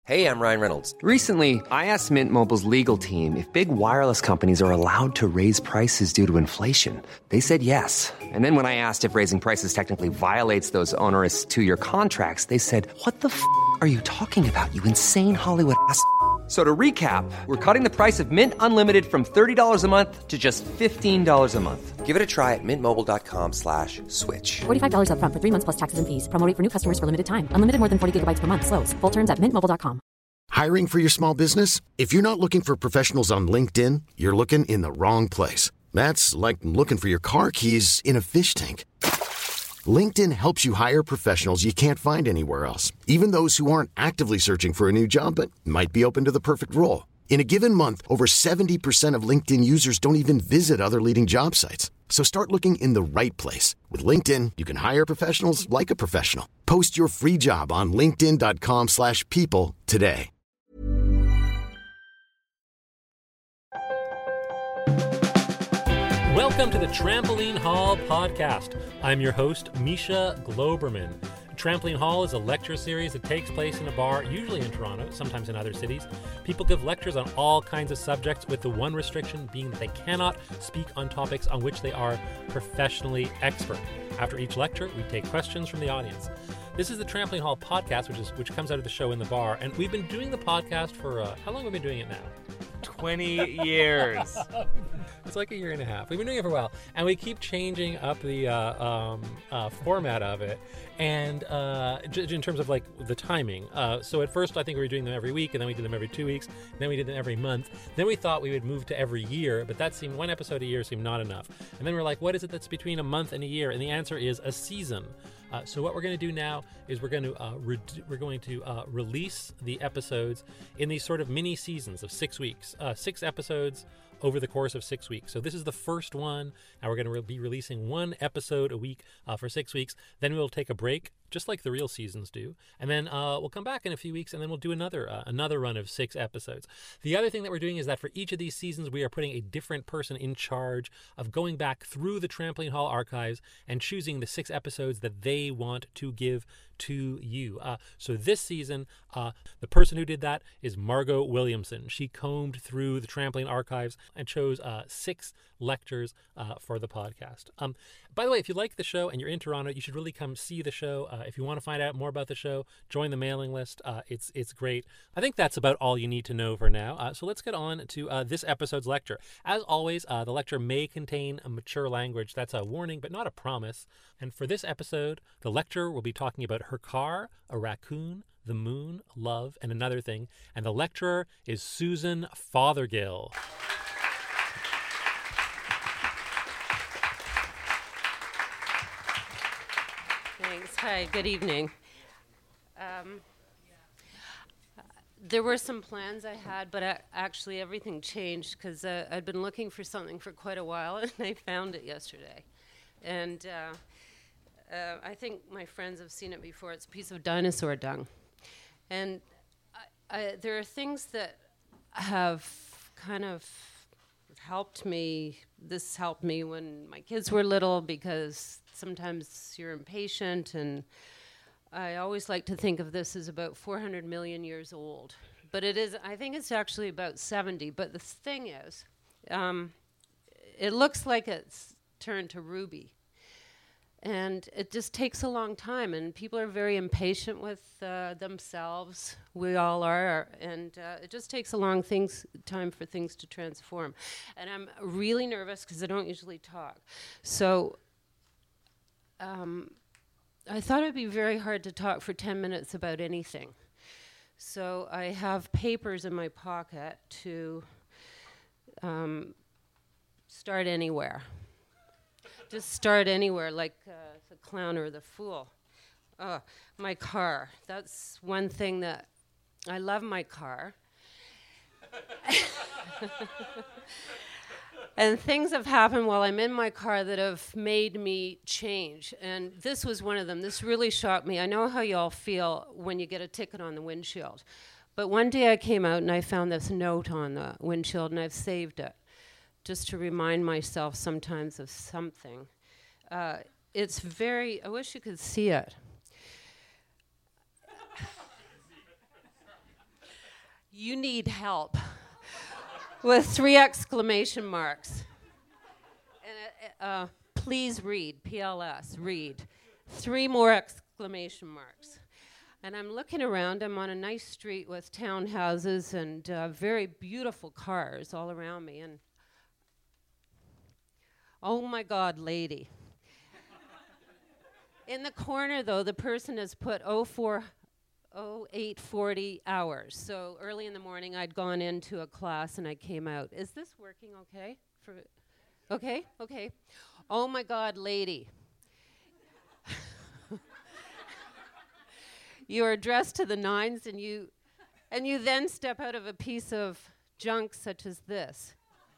Hey, I'm Ryan Reynolds. Recently, I asked Mint Mobile's legal team if big wireless companies are allowed to raise prices due to inflation. They said yes. And then when I asked if raising prices technically violates those onerous two-year contracts, they said, "What the f*** are you talking about, you insane Hollywood ass?" So to recap, we're cutting the price of Mint Unlimited from $30 a month to just $15 a month. Give it a try at mintmobile.com/switch. $45 up front for 3 months plus taxes and fees. Promo rate for new customers for limited time. Unlimited more than 40 gigabytes per month. Slows full terms at mintmobile.com. Hiring for your small business? If you're not looking for professionals on LinkedIn, you're looking in the wrong place. That's like looking for your car keys in a fish tank. LinkedIn helps you hire professionals you can't find anywhere else, even those who aren't actively searching for a new job but might be open to the perfect role. In a given month, over 70% of LinkedIn users don't even visit other leading job sites. So start looking in the right place. With LinkedIn, you can hire professionals like a professional. Post your free job on linkedin.com/people today. Welcome to the Trampoline Hall podcast. I'm your host, Misha Globerman. Trampoline Hall is a lecture series that takes place in a bar, usually in Toronto, sometimes in other cities. People give lectures on all kinds of subjects, with the one restriction being that they cannot speak on topics on which they are professionally expert. After each lecture, we take questions from the audience. This is the Trampoline Hall podcast, which comes out of the show in the bar, and we've been doing the podcast for, how long have we been doing it now? 20 years. It's like a year and a half. We've been doing it for a while, and we keep changing up the format of it, and in terms of like the timing. So at first, I think we were doing them every week, and then we did them every 2 weeks, and then we did them every month. Then we thought we would move to every year, but that seemed one episode a year seemed not enough. And then we're like, what is it that's between a month and a year? And the answer is a season. So what we're going to do now is we're going to release the episodes in these sort of mini seasons of 6 weeks, 6 episodes over the course of 6 weeks. So this is the first one, and we're going to be releasing one episode a week for 6 weeks. Then we'll take a break, just like the real seasons do, and then we'll come back in a few weeks, and then we'll do another run of 6 episodes. The other thing that we're doing is that for each of these seasons, we are putting a different person in charge of going back through the Trampoline Hall archives and choosing the 6 episodes that they want to give to you. So this season, the person who did that is Margot Williamson. She combed through the Trampoline archives and chose 6 lectures for the podcast. By the way, if you like the show and you're in Toronto, you should really come see the show. If you want to find out more about the show, join the mailing list. It's great. I think that's about all you need to know for now. So let's get on to this episode's lecture. As always, the lecture may contain a mature language. That's a warning, but not a promise. And for this episode, the lecturer will be talking about her car, a raccoon, the moon, love, and another thing. And the lecturer is Susan Fothergill. Thanks. Hi, good evening. There were some plans I had, but actually everything changed because I'd been looking for something for quite a while, and I found it yesterday. And I think my friends have seen it before. It's a piece of dinosaur dung. And there are things that have kind of helped me. This helped me when my kids were little because sometimes you're impatient, and I always like to think of this as about 400 million years old. But it is, I think it's actually about 70. But the thing is, it looks like it's turned to ruby. And it just takes a long time, and people are very impatient with themselves. We all are, and it just takes a long time for things to transform. And I'm really nervous because I don't usually talk. So I thought it'd be very hard to talk for 10 minutes about anything. So I have papers in my pocket to start anywhere. Just start anywhere, like the clown or the fool. My car. That's one thing that I love. My car. And things have happened while I'm in my car that have made me change. And this was one of them. This really shocked me. I know how you all feel when you get a ticket on the windshield. But one day I came out and I found this note on the windshield, and I've saved it just to remind myself sometimes of something. It's very, I wish you could see it. You need help. With 3 exclamation marks. And please read, PLS, read. 3 more exclamation marks. And I'm looking around. I'm on a nice street with townhouses and very beautiful cars all around me. And oh my God, lady. In the corner, though, the person has put 0840 hours. So early in the morning, I'd gone into a class and I came out. Is this working okay? Okay. Oh my God, lady. You are dressed to the nines and you then step out of a piece of junk such as this.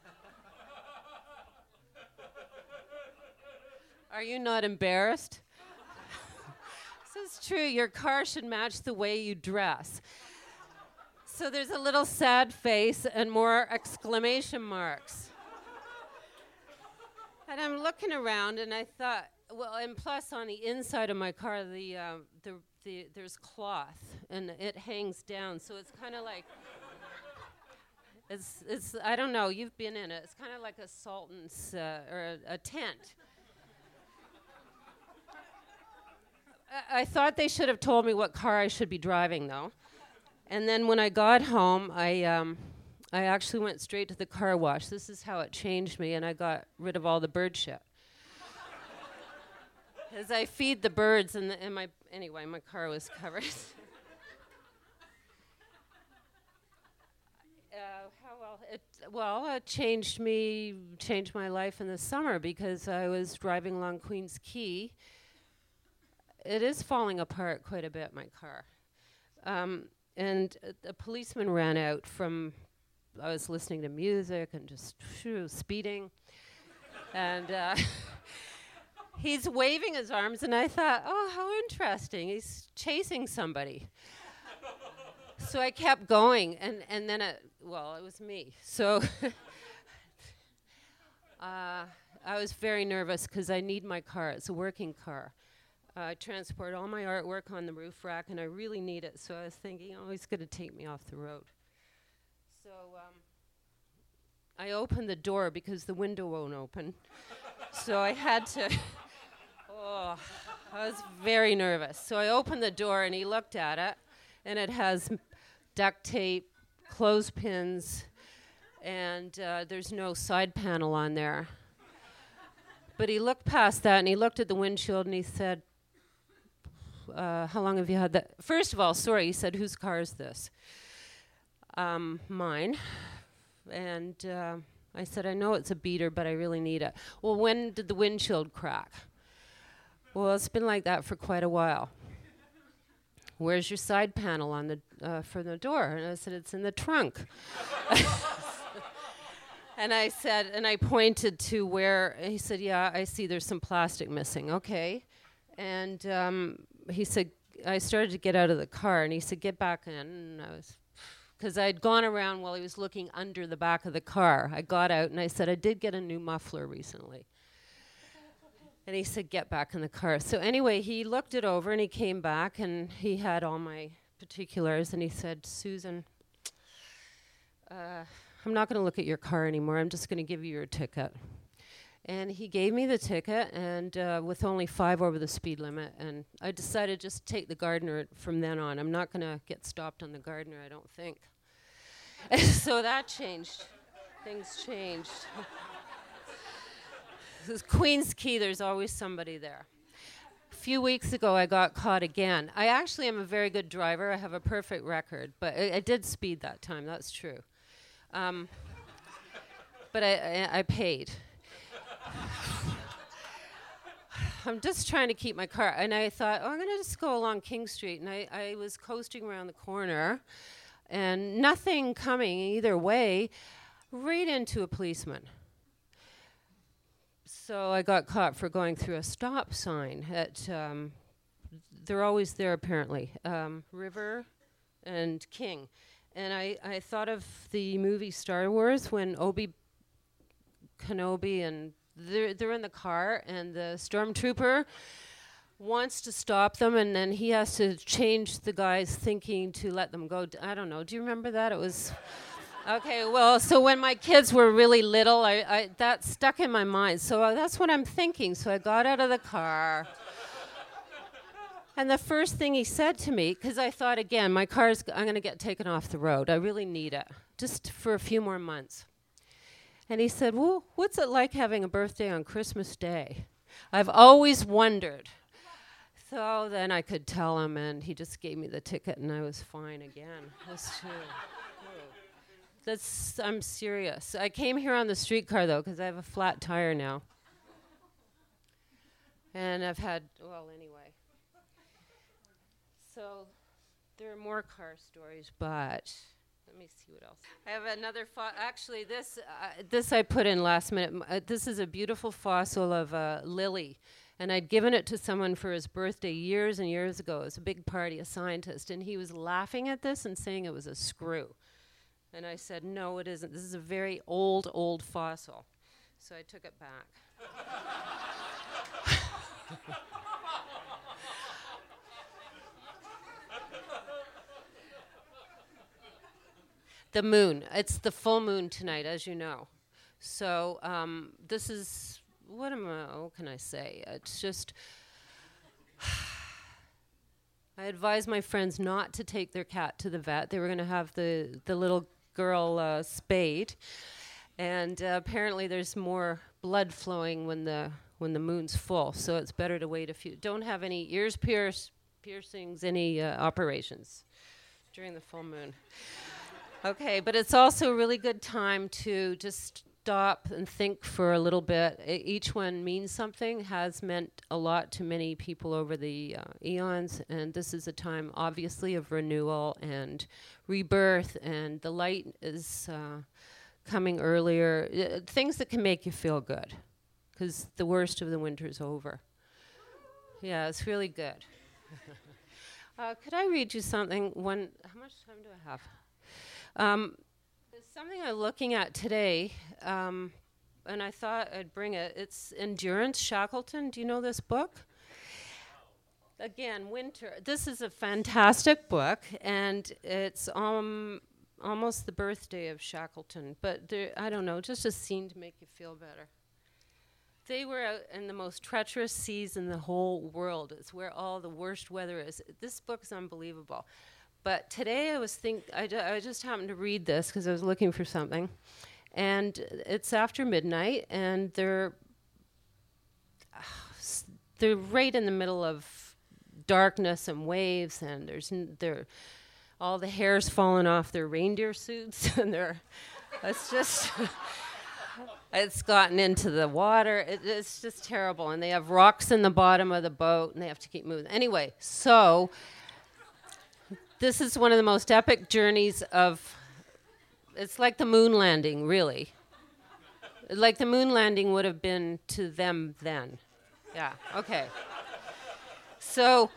Are you not embarrassed? This is true. Your car should match the way you dress. So there's a little sad face and more exclamation marks. And I'm looking around and I thought, well, and plus on the inside of my car, there's cloth and it hangs down. So it's kind of like, it's I don't know, you've been in it. It's kind of like a sultan's or a tent. I thought they should have told me what car I should be driving, though. And then when I got home, I actually went straight to the car wash. This is how it changed me, and I got rid of all the bird shit. As I feed the birds, my car was covered. It changed my life in the summer because I was driving along Queen's Quay. It is falling apart quite a bit, my car. And a policeman ran out from, I was listening to music and just speeding. And he's waving his arms, and I thought, oh, how interesting. He's chasing somebody. So I kept going, and then it was me. So I was very nervous because I need my car. It's a working car. I transport all my artwork on the roof rack, and I really need it. So I was thinking, oh, he's going to take me off the road. So I opened the door because the window won't open. So I had to, I was very nervous. So I opened the door, and he looked at it, and it has duct tape, clothespins, and there's no side panel on there. But he looked past that, and he looked at the windshield, and he said, how long have you had that? First of all, sorry, he said, whose car is this? Mine. And I said, I know it's a beater, but I really need it. Well, when did the windshield crack? Well, it's been like that for quite a while. Where's your side panel on the for the door? And I said, it's in the trunk. And I said, and I pointed to where, he said, yeah, I see there's some plastic missing. Okay. And he said, I started to get out of the car, and he said, get back in. And I was, because I'd gone around while he was looking under the back of the car. I got out, and I said, I did get a new muffler recently. And he said, get back in the car. So anyway, he looked it over, and he came back, and he had all my particulars, and he said, Susan, I'm not going to look at your car anymore. I'm just going to give you your ticket. And he gave me the ticket, and with only 5 over the speed limit. And I decided just to take the Gardner from then on. I'm not going to get stopped on the Gardner, I don't think. So that changed. Things changed. This is Queen's Quay, there's always somebody there. A few weeks ago, I got caught again. I actually am a very good driver. I have a perfect record, but I did speed that time, that's true. But I paid. I'm just trying to keep my car. And I thought, I'm going to just go along King Street. And I was coasting around the corner, and nothing coming either way, right into a policeman. So I got caught for going through a stop sign at, they're always there apparently, River and King. And I thought of the movie Star Wars when Obi Kenobi and they're in the car, and the stormtrooper wants to stop them, and then he has to change the guy's thinking to let them go. I don't know. Do you remember that? It was... Okay, well, so when my kids were really little, I that stuck in my mind. So that's what I'm thinking. So I got out of the car. And the first thing he said to me, because I thought, again, my car's, I'm going to get taken off the road. I really need it, just for a few more months. And he said, well, what's it like having a birthday on Christmas Day? I've always wondered. So then I could tell him, and he just gave me the ticket, and I was fine again. I'm serious. I came here on the streetcar, though, because I have a flat tire now. And I've had, well, anyway. So there are more car stories, but let me see what else. I have another actually, this I put in last minute. This is a beautiful fossil of a lily. And I'd given it to someone for his birthday years and years ago. It was a big party, a scientist. And he was laughing at this and saying it was a screw. And I said, no, it isn't. This is a very old fossil. So I took it back. The moon. It's the full moon tonight, as you know. So this is, what can I say? It's just, I advised my friends not to take their cat to the vet. They were going to have the little girl spayed, and apparently there's more blood flowing when the moon's full, so it's better to wait a few. Don't have any ears piercings, any operations during the full moon. Okay, but it's also a really good time to just stop and think for a little bit. Each one means something, has meant a lot to many people over the eons, and this is a time, obviously, of renewal and rebirth, and the light is coming earlier. Things that can make you feel good, because the worst of the winter is over. Yeah, it's really good. Could I read you something? How much time do I have? There's something I'm looking at today, and I thought I'd bring it. It's Endurance, Shackleton. Do you know this book? Again, winter. This is a fantastic book, and it's almost the birthday of Shackleton. But I don't know, just a scene to make you feel better. They were out in the most treacherous seas in the whole world. It's where all the worst weather is. This book is unbelievable. But today I just happened to read this because I was looking for something. And it's after midnight, and they're right in the middle of darkness and waves, and all the hair's fallen off their reindeer suits, and it's just, it's gotten into the water. It's just terrible. And they have rocks in the bottom of the boat, and they have to keep moving. Anyway, so this is one of the most epic journeys it's like the moon landing, really. Like the moon landing would have been to them then. Yeah, okay. So,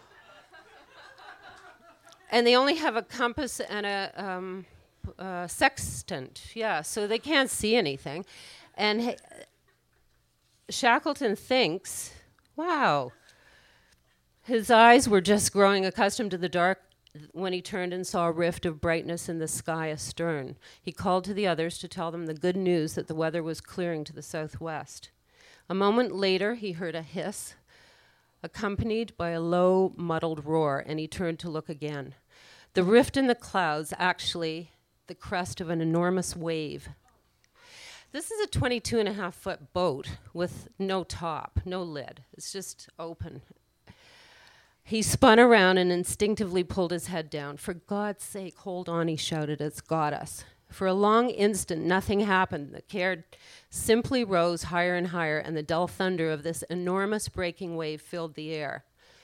and they only have a compass and a sextant. Yeah, so they can't see anything. And Shackleton thinks, wow, his eyes were just growing accustomed to the dark when he turned and saw a rift of brightness in the sky astern. He called to the others to tell them the good news that the weather was clearing to the southwest. A moment later, he heard a hiss, accompanied by a low, muddled roar, and he turned to look again. The rift in the clouds, actually the crest of an enormous wave. This is a 22.5-foot boat with no top, no lid. It's just open. He spun around and instinctively pulled his head down. For God's sake, hold on, he shouted. It's got us. For a long instant, nothing happened. The Caird simply rose higher and higher, and the dull thunder of this enormous breaking wave filled the air.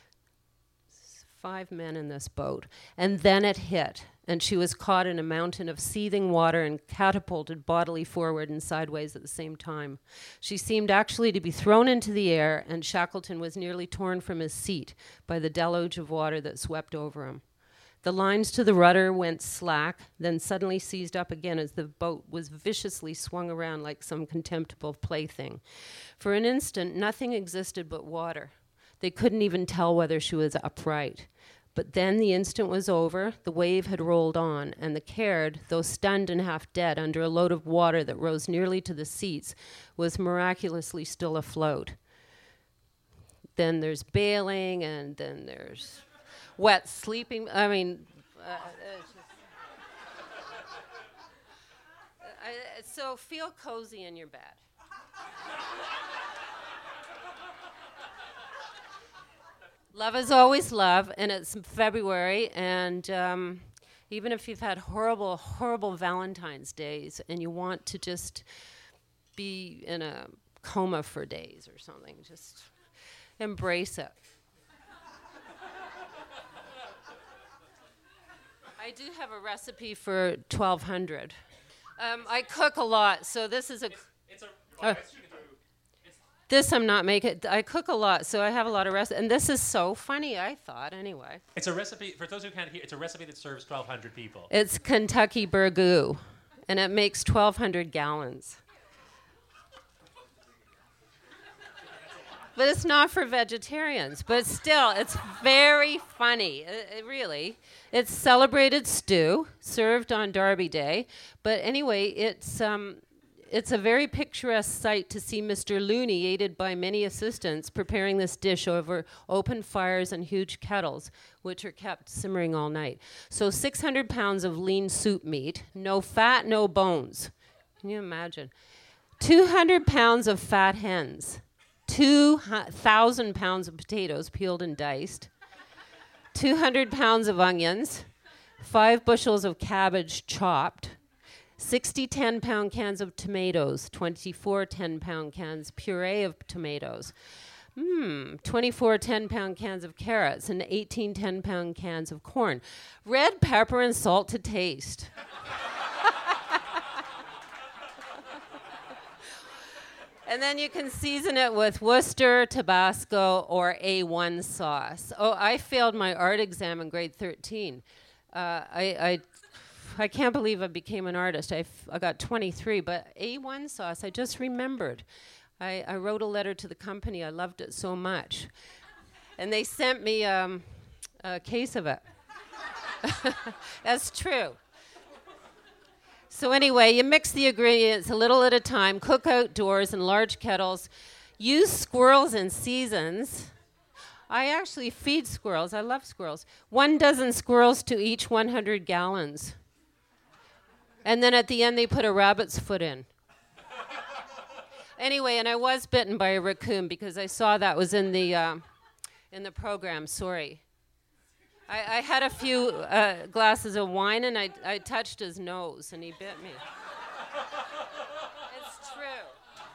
5 men in this boat. And then it hit, and she was caught in a mountain of seething water and catapulted bodily forward and sideways at the same time. She seemed actually to be thrown into the air, and Shackleton was nearly torn from his seat by the deluge of water that swept over him. The lines to the rudder went slack, then suddenly seized up again as the boat was viciously swung around like some contemptible plaything. For an instant, nothing existed but water. They couldn't even tell whether she was upright. But then the instant was over, the wave had rolled on, and the Caird, though stunned and half dead under a load of water that rose nearly to the seats, was miraculously still afloat. Then there's bailing, and then there's wet sleeping. I mean, so feel cozy in your bed. Love is always love, and it's February, and even if you've had horrible, horrible Valentine's days and you want to just be in a coma for days or something, just embrace it. I do have a recipe for 1200. I cook a lot, so this is this I'm not making. I cook a lot, so I have a lot of recipes. And this is so funny, I thought, anyway. It's a recipe, for those who can't hear, it's a recipe that serves 1,200 people. It's Kentucky burgoo, and it makes 1,200 gallons. But it's not for vegetarians. But still, it's very funny, really. It's celebrated stew, served on Derby Day. But anyway, it's a very picturesque sight to see Mr. Looney, aided by many assistants, preparing this dish over open fires and huge kettles, which are kept simmering all night. So 600 pounds of lean soup meat, no fat, no bones. Can you imagine? 200 pounds of fat hens, 2,000 pounds of potatoes peeled and diced, 200 pounds of onions, 5 bushels of cabbage chopped, 60 10-pound cans of tomatoes, 24 10-pound cans puree of tomatoes, 24 10-pound cans of carrots, and 18 10-pound cans of corn. Red pepper and salt to taste. And then you can season it with Worcester, Tabasco, or A1 sauce. Oh, I failed my art exam in grade 13. I can't believe I became an artist. I got 23, but A1 sauce, I just remembered. I wrote a letter to the company. I loved it so much. And they sent me a case of it. That's true. So anyway, you mix the ingredients a little at a time, cook outdoors in large kettles, use squirrels in seasons. I actually feed squirrels. I love squirrels. 1 dozen squirrels to each 100 gallons. And then at the end, they put a rabbit's foot in. Anyway, and I was bitten by a raccoon because I saw that was in the program. Sorry. I had a few glasses of wine, and I touched his nose, and he bit me. It's true.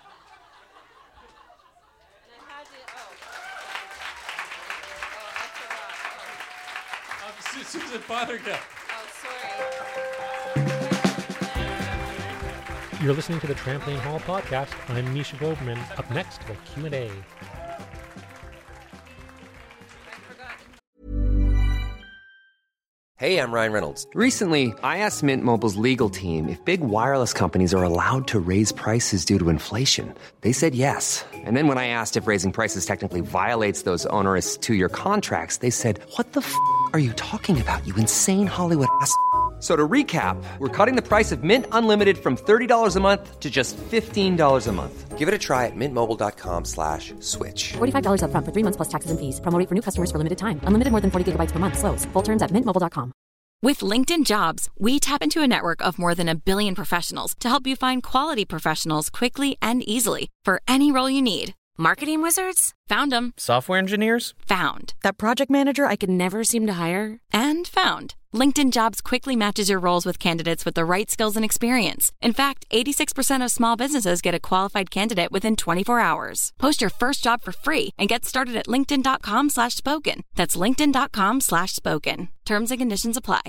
And I had to, Susan Fothergill. Oh, sorry. You're listening to the Trampoline Hall podcast. I'm Misha Grobman. Up next, the Q&A. Hey, I'm Ryan Reynolds. Recently, I asked Mint Mobile's legal team if big wireless companies are allowed to raise prices due to inflation. They said yes. And then when I asked if raising prices technically violates those onerous 2-year contracts, they said, "What the f*** are you talking about, you insane Hollywood ass?" So to recap, we're cutting the price of Mint Unlimited from $30 a month to just $15 a month. Give it a try at mintmobile.com/switch. $45 up front for 3 months plus taxes and fees. Promo rate for new customers for limited time. Unlimited more than 40 gigabytes per month. Slows full terms at mintmobile.com. With LinkedIn Jobs, we tap into a network of more than 1 billion professionals to help you find quality professionals quickly and easily for any role you need. Marketing wizards? Found them. Software engineers? Found. That project manager I could never seem to hire? And found. LinkedIn Jobs quickly matches your roles with candidates with the right skills and experience. In fact, 86% of small businesses get a qualified candidate within 24 hours. Post your first job for free and get started at linkedin.com/spoken. That's linkedin.com/spoken. Terms and conditions apply.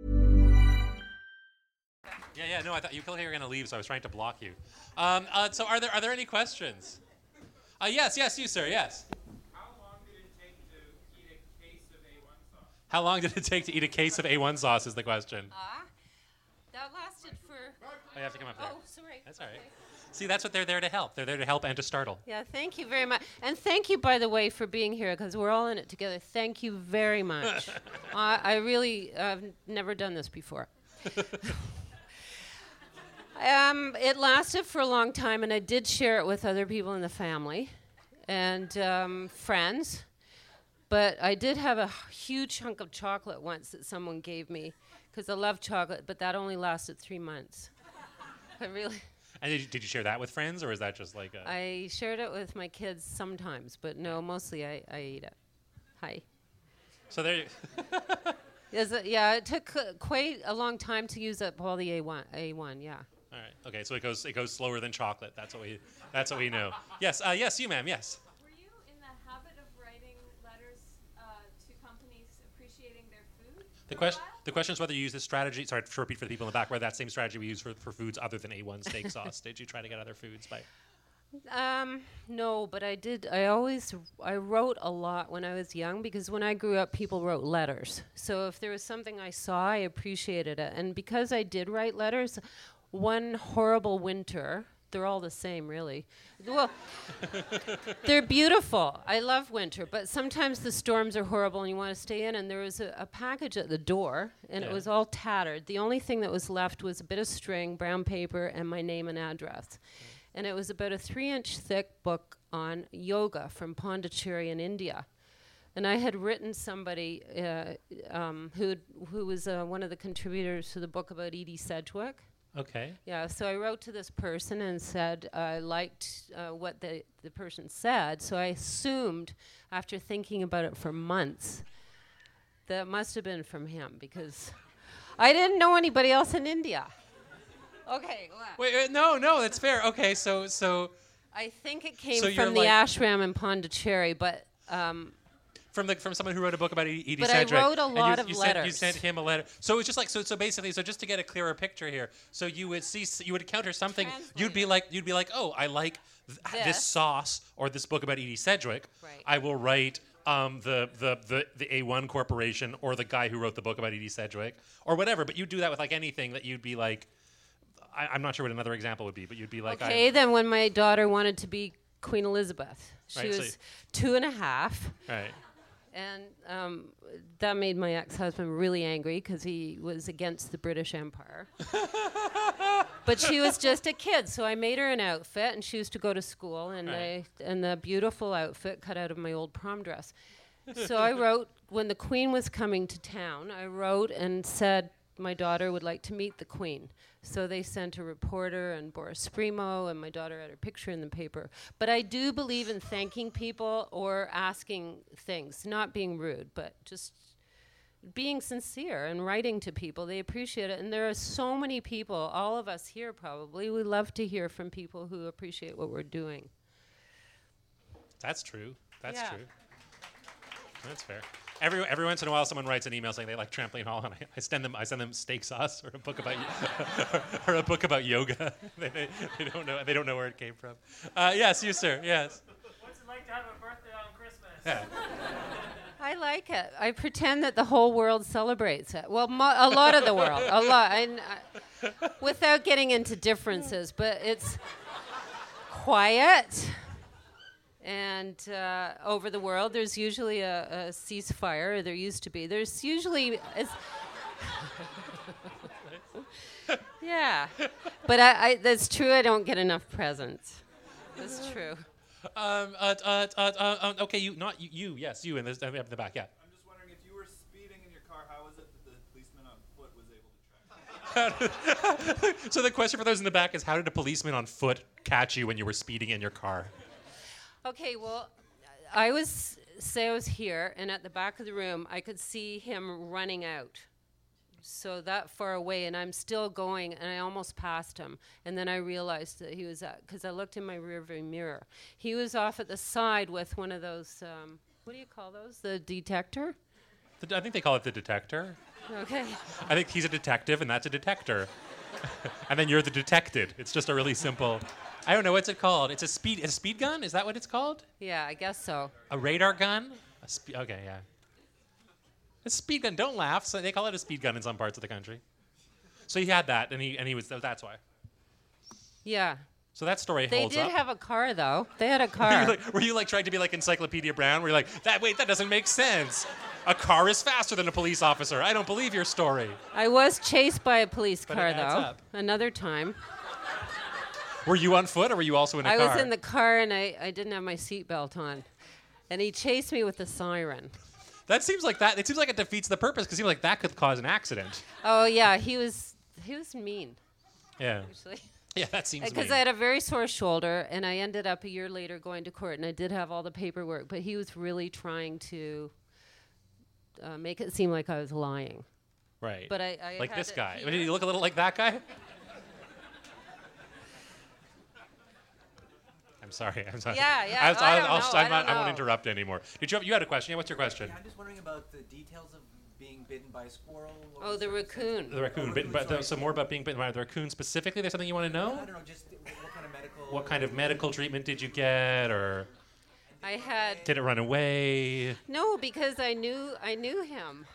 Yeah, no, I thought you were going to leave, so I was trying to block you. So are there any questions? Yes, you, sir, yes. How long did it take to eat a case of A1 sauce? How long did it take to eat a case of A1 sauce is the question. That lasted lasted for. Oh, you have to come up there. Oh, sorry. That's all right. Okay. See, that's what they're there to help. They're there to help and to startle. Yeah, thank you very much. And thank you, by the way, for being here, because we're all in it together. Thank you very much. I really, I've never done this before. It lasted for a long time, and I did share it with other people in the family and friends. But I did have a huge chunk of chocolate once that someone gave me, because I love chocolate, but that only lasted 3 months. I really... And did you share that with friends, or is that just like a... I shared it with my kids sometimes, but no, mostly I ate it. Hi. So there you... Yeah, it took quite a long time to use up all the A1, yeah. All right. Okay, so it goes slower than chocolate. That's what we know. Yes, yes, you ma'am, yes. Were you in the habit of writing letters to companies appreciating their food? The question is whether you use this strategy, sorry to repeat for the people in the back, whether that same strategy we use for foods other than A1 steak sauce. Did you try to get other foods by... No, but I did. I wrote a lot when I was young, because when I grew up, people wrote letters. So if there was something I saw, I appreciated it. And because I did write letters, one horrible winter, they're all the same, really. Well, they're beautiful. I love winter, but sometimes the storms are horrible and you want to stay in. And there was a package at the door, and it was all tattered. The only thing that was left was a bit of string, brown paper, and my name and address. And it was about a 3-inch thick book on yoga from Pondicherry in India. And I had written somebody who was one of the contributors to the book about Edie Sedgwick. Okay. Yeah, so I wrote to this person and said I liked what the person said. So I assumed, after thinking about it for months, that it must have been from him, because I didn't know anybody else in India. Okay. Wait, no, that's fair. Okay, so I think it came so from the ashram in Pondicherry, but from someone who wrote a book about Edie but Sedgwick. I wrote a lot of letters. You sent him a letter. So it's just like so basically, so just to get a clearer picture here, so you would encounter something. You'd be like, oh, I like this sauce or this book about Edie Sedgwick. Right. I will write the A1 Corporation or the guy who wrote the book about Edie Sedgwick or whatever. But you'd do that with like anything that you'd be like. I'm not sure what another example would be, but you'd be like... Okay, then when my daughter wanted to be Queen Elizabeth, she was 2.5. Right. And that made my ex-husband really angry, because he was against the British Empire. But she was just a kid, so I made her an outfit, and she used to go to school, and and the beautiful outfit cut out of my old prom dress. So I wrote, when the Queen was coming to town, I wrote and said my daughter would like to meet the Queen. So they sent a reporter and Boris Primo, and my daughter had her picture in the paper. But I do believe in thanking people or asking things, not being rude, but just being sincere and writing to people. They appreciate it. And there are so many people, all of us here probably, we love to hear from people who appreciate what we're doing. That's true. That's true. That's fair. Every once in a while, someone writes an email saying they like Trampoline Hall, and I send them steak sauce or a book about or a book about yoga. they don't know where it came from. Yes, you sir. Yes. What's it like to have a birthday on Christmas? Yeah. I like it. I pretend that the whole world celebrates it. Well, a lot of the world, a lot. Without getting into differences, but it's quiet. And over the world, there's usually a ceasefire, or there used to be. There's usually... yeah. But that's true, I don't get enough presents. That's true. Okay, you in the back, yeah. I'm just wondering, if you were speeding in your car, how was it that the policeman on foot was able to track you? So the question for those in the back is, how did a policeman on foot catch you when you were speeding in your car? Okay, well, I was here, and at the back of the room, I could see him running out. So that far away, and I'm still going, and I almost passed him. And then I realized that he was because I looked in my rearview mirror. He was off at the side with one of those, what do you call those? The detector? I think they call it the detector. Okay. I think he's a detective, and that's a detector. And then you're the detected. It's just a really simple... I don't know, what's it called? It's a speed gun? Is that what it's called? Yeah, I guess so. A radar gun? Okay, yeah. A speed gun. Don't laugh. So they call it a speed gun in some parts of the country. So he had that, and he was. That's why. Yeah. So that story They holds did up. have a car, though. They had a car. Were you like trying to be like Encyclopedia Brown? Were you like, that doesn't make sense. A car is faster than a police officer. I don't believe your story. I was chased by a police But car, it adds though. up. Another time. Were you on foot or were you also in a I car? was in the car, and I didn't have my seatbelt on. And he chased me with a siren. That seems like that. It seems like it defeats the purpose because it seems like that could cause an accident. Oh, yeah. He was mean. Yeah. Actually. Yeah, that seems Because mean. I had a very sore shoulder, and I ended up a year later going to court, and I did have all the paperwork, but he was really trying to make it seem like I was lying. Right. But I like had this it guy. here. Did he look a little like that guy? I'm sorry. Yeah, yeah. I won't interrupt anymore. You had a question? Yeah, what's your question? Yeah, I'm just wondering about the details of being bitten by a squirrel. Oh, the raccoon. The raccoon. Bitten by, so more about being bitten by the raccoon specifically? There's something you want to know? I don't know, just what kind of medical... What kind of medical treatment did you get, or I had... did it run away? No, because I knew him.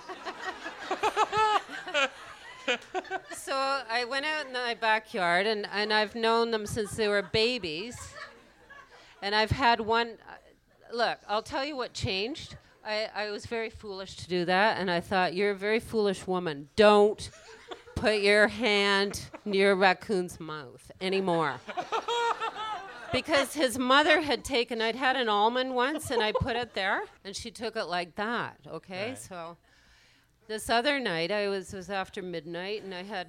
So I went out in my backyard, and I've known them since they were babies. And I've had one... look, I'll tell you what changed. I was very foolish to do that, and I thought, you're a very foolish woman. Don't put your hand near a raccoon's mouth anymore. Because his mother had taken... I'd had an almond once, and I put it there, and she took it like that, okay? Right. So this other night, it was after midnight, and I had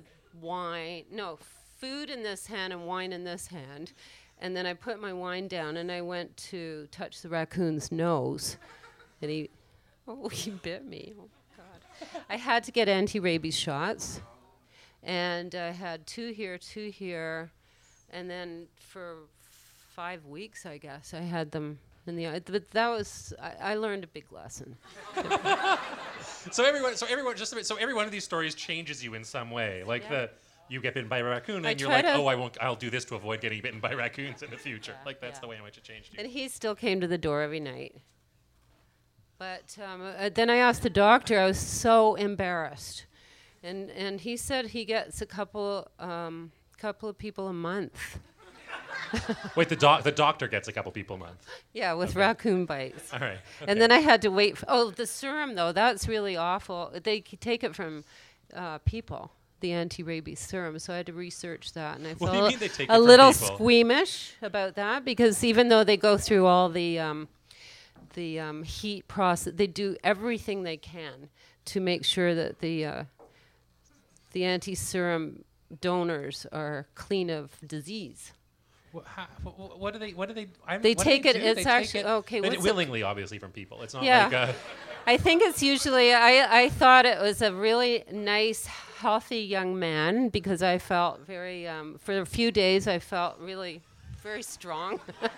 food in this hand and wine in this hand. And then I put my wine down, and I went to touch the raccoon's nose. And he bit me. Oh, God. I had to get anti-rabies shots. And I had 2 here. And then for 5 weeks, I guess, I had them in the eye. But that was, I learned a big lesson. So every one of these stories changes you in some way. Like you get bitten by a raccoon, and you're like, I'll do this to avoid getting bitten by raccoons in the future. Like that's the way in which it changed you. And he still came to the door every night. But then I asked the doctor. I was so embarrassed, and he said he gets a couple of people a month. Wait, the doctor gets a couple people a month. Yeah, with raccoon bites. All right. Okay. And then I had to wait. The serum though, that's really awful. They take it from people, the anti-rabies serum. So I had to research that, and I What do you felt mean they take it a from little people? squeamish about that, because even though they go through all the heat process, they do everything they can to make sure that the anti-serum donors are clean of disease. What do they? They take it. It's actually okay. They do it willingly, obviously, from people. It's not Yeah. like. I think it's usually. I thought it was a really nice, healthy young man, because I felt very. For a few days, I felt really very strong.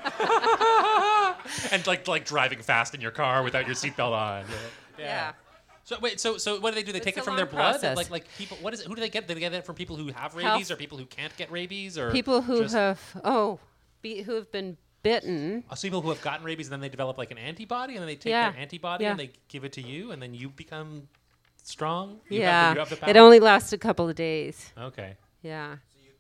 And like driving fast in your car without your seatbelt on. Yeah. So wait, so what do they do? They It's take a it from long their blood? process. Like people, what is it? Who do they get? Do they get it from people who have rabies, Health- or people who can't get rabies, or People who just- have who have been bitten. So people who have gotten rabies, and then they develop like an antibody, and then they take Yeah. their antibody Yeah. and they give it to you, and then you become strong. You Yeah, have the power? it only lasts a couple of days. Okay. Yeah.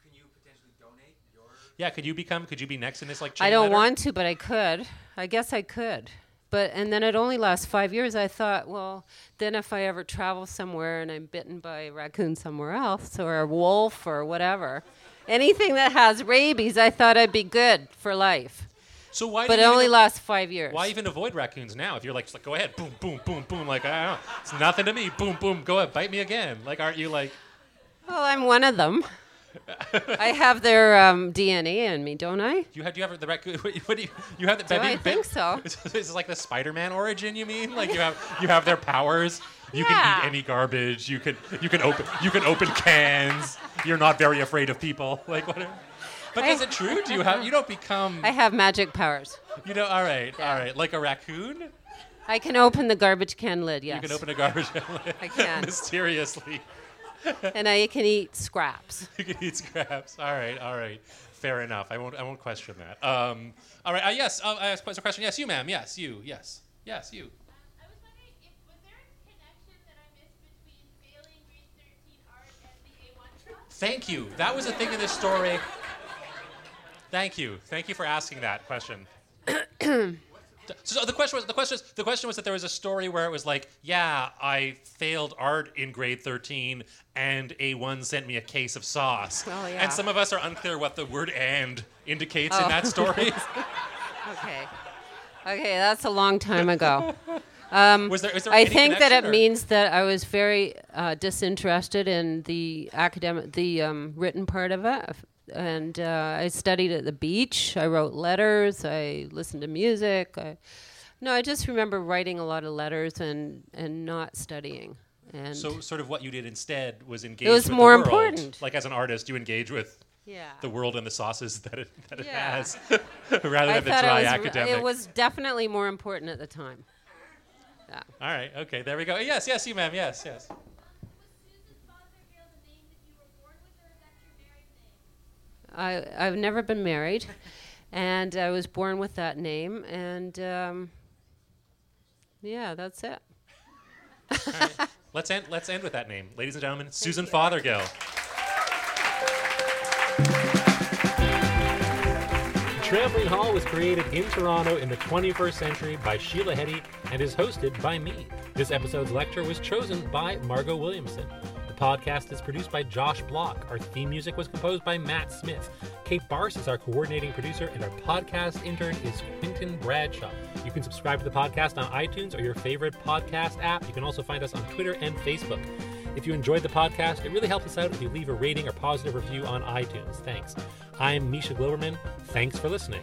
Yeah, could you be next in this like chain I don't ladder? want to, but I could. I guess I could. And then it only lasts 5 years. I thought, well, then if I ever travel somewhere and I'm bitten by a raccoon somewhere else, or a wolf or whatever, anything that has rabies, I thought I'd be good for life. So why? But do it you only even- lasts 5 years. Why even avoid raccoons now? If you're like, just like, go ahead, boom, boom, boom, boom, like, I don't know, it's nothing to me, boom, boom, go ahead, bite me again. Like, aren't you like? Well, I'm one of them. I have their DNA in me, don't I? Do you have the raccoon? What do you have the? Do I think so? Is this like the Spider-Man origin? You mean like you have their powers? You can eat any garbage. You can open cans. You're not very afraid of people. Like whatever. But is it true? You don't become? I have magic powers. You know, all right, like a raccoon. I can open the garbage can lid. Yes. You can open a garbage can lid. I can. Mysteriously. And I can eat scraps. You can eat scraps. All right. Fair enough. I won't question that. All right. Yes. I asked a question. Yes, you, ma'am. Yes, you. Yes, you. I was wondering, was there a connection that I missed between failing grade 13 art and the A1 Thank you. That was a thing in this story. Thank you. Thank you for asking that question. So the question was that there was a story where it was like, yeah, I failed art in grade 13, and A1 sent me a case of sauce. Oh, yeah. And some of us are unclear what the word "and" indicates in that story. Okay, that's a long time ago. Is there I any think that it connection, or- means that I was very disinterested in the written part of it. And I studied at the beach. I wrote letters. I listened to music. I just remember writing a lot of letters and not studying. And So sort of what you did instead was engage was with more the world. important. Like as an artist, you engage with the world and the sauces that it has, rather I than the thought dry academic. it was definitely more important at the time. Yeah. All right. Okay. There we go. Yes. You, ma'am. Yes. I've never been married, and I was born with that name, and that's it. All right. Let's end with that name, ladies and gentlemen. Susan Fothergill. Trampoline Hall was created in Toronto in the 21st century by Sheila Heti and is hosted by me. This episode's lecture was chosen by Margot Williamson. The podcast is produced by Josh Block. Our theme music was composed by Matt Smith. Kate Barse is our coordinating producer, and our podcast intern is Quinton Bradshaw. You can subscribe to the podcast on iTunes or your favorite podcast app. You can also find us on Twitter and Facebook. If you enjoyed the podcast, it really helps us out if you leave a rating or positive review on iTunes. Thanks. I'm Misha Globerman. Thanks for listening.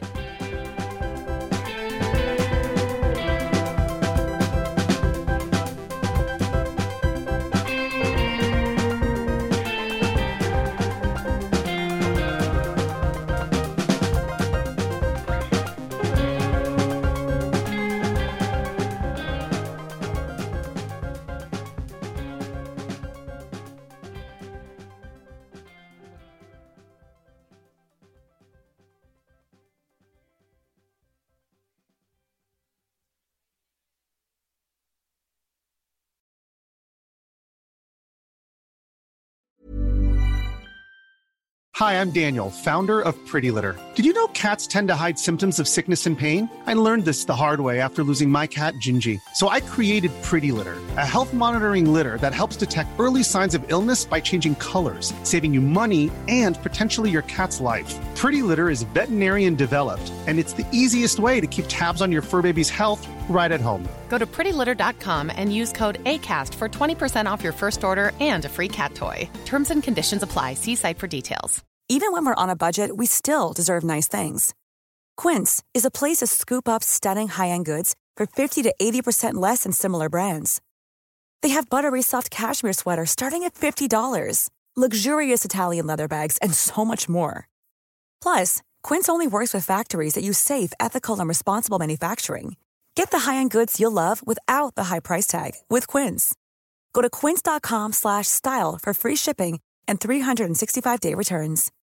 Hi, I'm Daniel, founder of Pretty Litter. Did you know cats tend to hide symptoms of sickness and pain? I learned this the hard way after losing my cat, Gingy. So I created Pretty Litter, a health monitoring litter that helps detect early signs of illness by changing colors, saving you money and potentially your cat's life. Pretty Litter is veterinarian developed, and it's the easiest way to keep tabs on your fur baby's health right at home. Go to prettylitter.com and use code ACAST for 20% off your first order and a free cat toy. Terms and conditions apply. See site for details. Even when we're on a budget, we still deserve nice things. Quince is a place to scoop up stunning high-end goods for 50 to 80% less than similar brands. They have buttery soft cashmere sweaters starting at $50, luxurious Italian leather bags, and so much more. Plus, Quince only works with factories that use safe, ethical, and responsible manufacturing. Get the high-end goods you'll love without the high price tag with Quince. Go to quince.com/style for free shipping and 365-day returns.